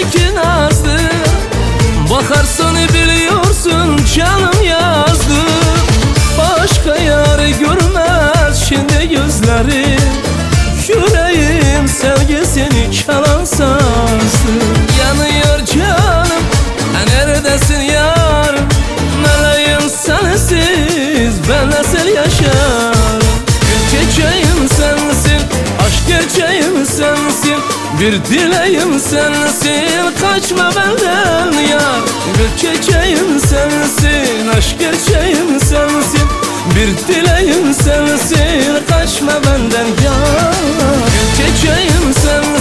ki nazlı, bakarsın biliyorsun canım yazdı. Başka yar görmez şimdi gözlerim, yüreğim sevgisini çalan sazdı. Yanıyor canım, neredesin yarım? Meleğim sensiz ben nasıl yaşarım? Gül çiçeğim sensin, aşk gerçeğim sensin, bir dileğim sensin, kaçma benden yar. Gül çiçeğim sensin, aşk gerçeğim sensin, bir dileğim sensin, kaçma benden yar. Gül çiçeğim sensin,